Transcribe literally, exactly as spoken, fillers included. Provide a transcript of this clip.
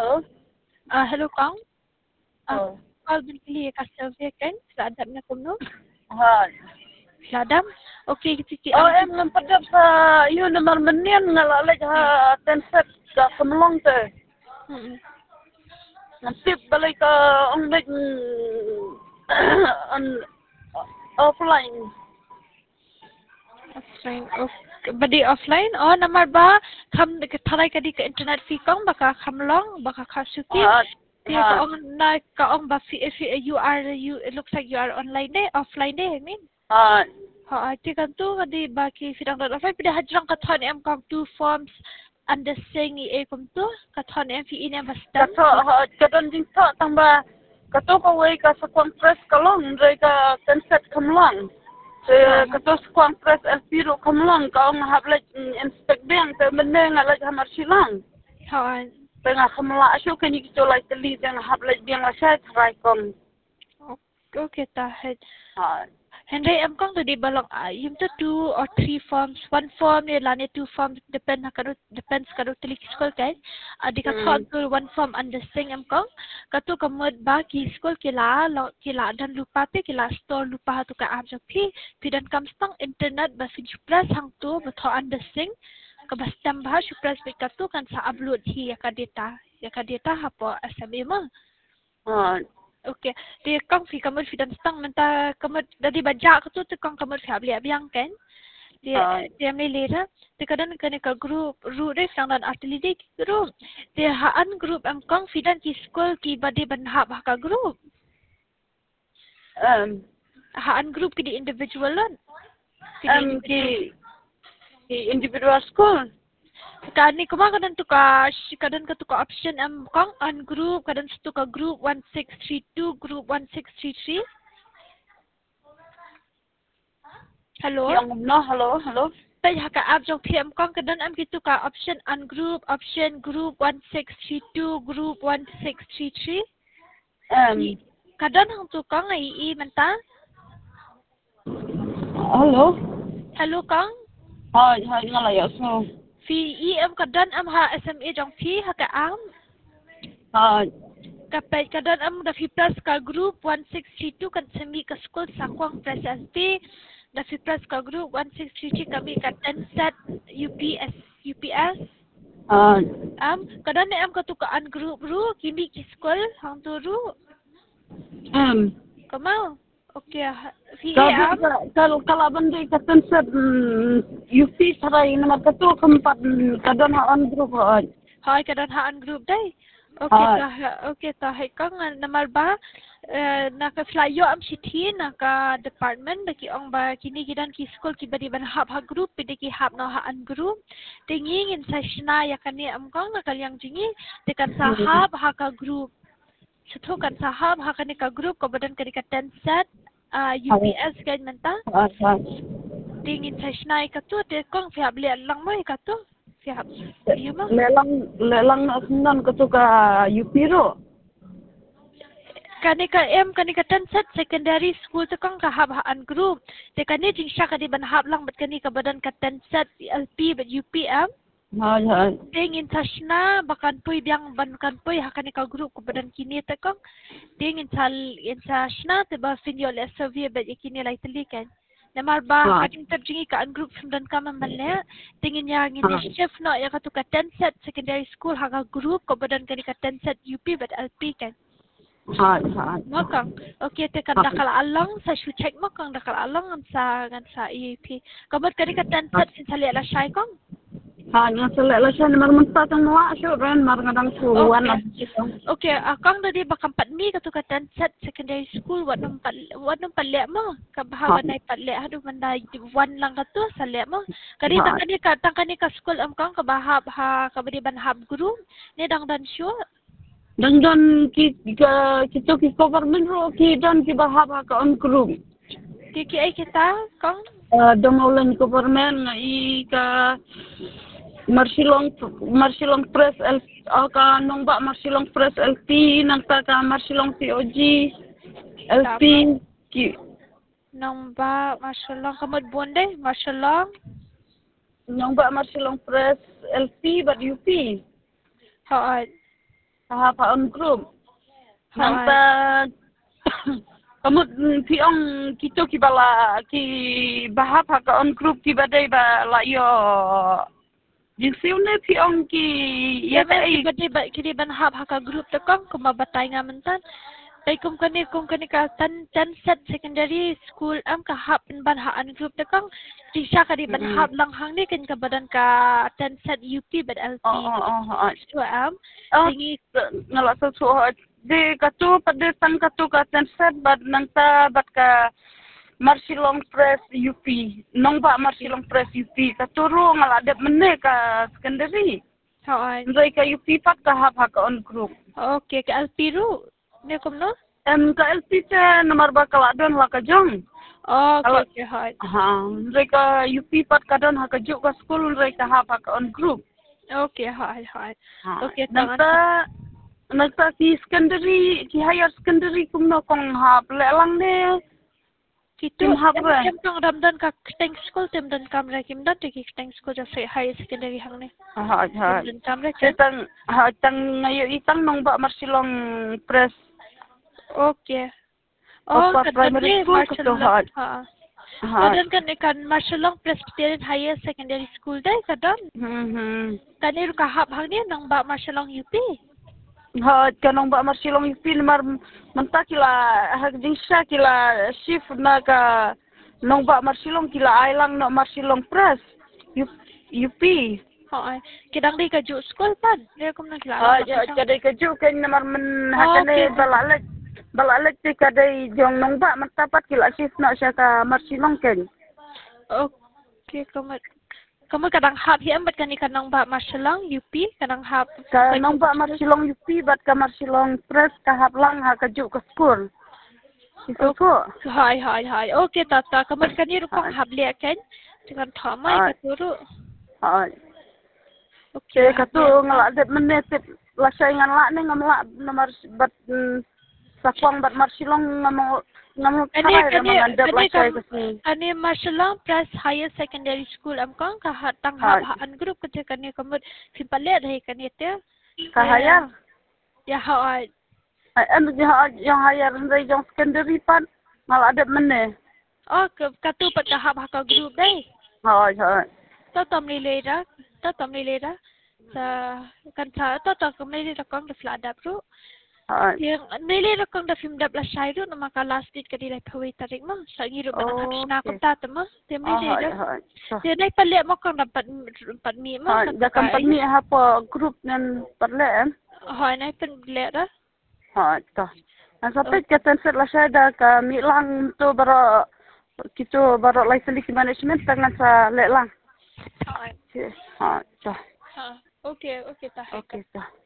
Hello? Ah, hello Kang. Ah, Oh. call bili ka survey kan? Sadam na kuno. Hai. Sadam. Okay, kita Oh, ang em ngempadap sa yun naman menian ngalalek ha tenset ka kemlong te. Hmm. Nasib balik ka onglek on offline. Offline. Okay. Badi offline. Oh, namar ba? Kam tharai ka di ka internet fee kang baka kamlong baka kasuki. Ha. Dia Ha. ka ong na ka ong ba fi if you are you it looks like you are online day offline day I mean. Ha. Ha, ati kan tu kadi baki sidang dah offline pada hajrang ka thon em kang two forms under sing e kum tu ka thon em fi in em bastam. Kato ha kadon jing ta tamba kato ka wei ka sa press kalong re ka tenset kemlong. Se kato sa press el piro kemlong ka ong hablek inspect bang te meneng alek hamar silang. Ha. Tengah kemla asyo kani kita lai teli tengah hablek biang asai try kom. Okay, tahed. Ha. Henry, em kong tadi balong ah, yung to two or three forms, one form ni lani two forms depend na karo depends karo telik school kay. Adi ka thought to one form understanding em kong. Kato kamod ba ki school kila lo kila dan lupa pe kila store lupa tu ka am pi pi dan kam stang internet ba fi plus hang tu ba tho understanding ka bastam ba su plus pe kato kan sa upload hi ya ka data ya ka data hapo asabi mo. Ha. Okay. Dia kang fi kamar fi dan stang menta kamar dari baca aku tu tu kang kamar fi abli abiang kan. Dia dia ni lera. Dia kadang kena ke group root deh sang dan atli deh group. Dia haan group am kang fi dan ki school ki bade ban ha ka group. Um. Haan group ki di individual lan. Um ki ki individual school. Kani kuma kadang tu ka kadang ka tu ka option am kang an group kadang tu ka group one six three two group one six three three. Hello. Yang no hello hello. Tay haka app jong P M kong kadang am gitu ka option ungroup option group one six three two group one six three three. Um. Kadang hang tu kong ai i menta. Hello. Hello kong. Hai hai ngalai so. Fi i am kadang am ha S M A jong P haka am. Ha. Kapay kadang am da fi plus ka group one six three two kan semi ka school sakwang press S P. Da fi plus ka group one six three three kami ka ten set U P S U P S. Ha. Am kadang ni am katukaan group ru kini ki school hang tu ru. Um. Kamau. Okay. Fi am. Kalau kalau benda kata set U P sarai nama kata keempat kadang on group on. Hai kadang haan group dai. Okay Ha. tah okay tah kang namar ba naka flyo am sithi naka department bagi ong ba kini kidan ki school ki badi ban hab ha group bidi ki hab no haan group tingi in sesna ya kani am kong nakal yang jingi tekan sa hab ha ka group. Setu kan sahab ha kani ka group ko badan kani ka ten set U P S kan menta. Ha. Ha. Tingin sesna ka tu te kong fi hab le lang mo ka tu. Fi hab. Iyo mo. Lelang lelang senan ketuka U P ro. Kani ka M kani ka ten set secondary school te kong ka hab haan group. Te kani jing sya ka di ban hab lang bat kani ka badan ka ten set L P bat U P M. Ha. Ha. Tingin sesna bakan puy biang ban kan puy ha kani ka group ko badan kini te kong. Tingin sal in sesna te ba finyo le survey bat kini lai telikan. Namar ba kading terjingi ka an group semdan ka mamale tingin ya ngini chef no ya ka tu ka ten set secondary school ha ka group ko badan kani ka ten set U P bat L P kan. Ha. Ha. Makang, okay te kan dakal along sa shoe check makang dakal along am sa kan sa E A P. Kabat kani ka ten set sin sali ala syai kong. Ha. Nga selek lah saya mar mentah tang wa syo ren mar ngadang suwan lah. Okay, akang tadi bakang pat mi ka tu ka ten set secondary school wat num pat wat num palle mo ka bahawa nai palle hadu mandai one lang ka tu sale mo. Kadi tak kani ka tang kani ka school am kang ka bahab ha ka badi ban hab guru ni dang dan syo. Dan dan ki kita ki government ro ki dan ki bahab ka on group. Ki ki ai kita kang Dongolan government i ka Marsilong Marsilong Press L ka nongba Marsilong Press L P nang ta ka Marsilong T O G L P ki nongba Marsilong kamad bonde Marsilong nongba Marsilong Press L P but U P. Ha Kahap on group. Nang Hai. ta kamut piong kito ki bala ki bahap ha ka on group ki badai ba la yo jinsiu ne piong ki Ya ya ta men ai kibadi ba kidi ban hab haka group te kong kuma batay nga mentan. Kay kum kani kum kani ka tan tan set secondary school am ka hab ban haan group te kong. Di siya ka di ban hab lang hang ni kan ka badan ka tan set U P bad L P. oh oh oh So am oh tingi ngala sa so de katu pada sang katu ka ten set bad nang ta bat ka Marsilong Press U P nong ba Marsilong Press U P katuru ngala de mene ka secondary haan. ndai ka U P pat ka hab ha ka on group. Okay ka L P ru. Ne kum no? Em ka L P te nomor ba kala don la ka jong. Okay okay haan. Ha, mereka U P pat kadon ha ka juk ka school mereka ha pa ka on group. Okay haan haan. Ha, Okay tangan. nagta nagta ki secondary ki higher secondary kum no kong ha ple lang ne. Kito Kim hab ra. em tong ramdan ka teng school tem dan kamera kim dan te ki teng school ja high secondary hang ne. Ha ha. Dan kamera kan? Setang ha tang ngayo itang nong ba Marsilong Press. Okay. Oh, Papa primary school ko to ha. Ha. Ha. Kadang kan ikan Marshallong Presbyterian Higher Secondary School dai kadang. Hmm hmm. Kanir ka hab hang ni nang ba Marshallong U P. Ha kanong ba Marsilong U P mar menta kila ha jingsha kila shift na ka nong ba Marsilong kila ailang no Marsilong Press U P. Ha. Kidang di ka ju school pan. Dia kum nang kila. Ha ja kadai ka ju kan namar men hakane balalek balalek ti kadai jong nong ba mentapat kila shift na siya ka Marsilong kan. Okay, kamu kamu kadang hab hiam bat kan ikan nang ba Marshallong U P kadang hab. Ka nong ba Marsilong U P bat ka Marsilong Press ka haplang ha ka ju ka school. Itu ko. Hai hai hai. Okay tata kamu kanir kong hab liat kan. Dengan thamai ka turu. Ha. Okay. Ke katu ngalak det menit la saingan la ne ngamla nomor bat sakwang bat Marsilong ngamo ngamo Ani kai kani mangandap la kani sai kam kasi. ani Marshallong Press Higher Secondary School am kang ka hatang hab haan group kete kani kamut pimpalet hai kani te. Kahaya. Ya ha. Em yang hayar ndai jong secondary pan ngalak det menit. Oh katu pat ka hab haka group dai. Hai hai. To tom ni lera, to tom ni lera. Sa kan sa to to kam ni rakong da flada bro. Hai. Yang nili rakong da film da bla shairu na maka last date ka dilai phawi tarik mo. Sa ngiru banang hap sna ko ta tama. Tem ni lera. Hai. Dia nai palle mo kang dapat pat mi mo. Hai. Da company ha po group nan perle. Hai nai pen lera. Hai ta. Ang sampai ke tenset la saya da ka mi lang tu baro kita baro license management tangan sa le lang. Hai. Ha ta. Ha. Okay, okay ta. Okay ta.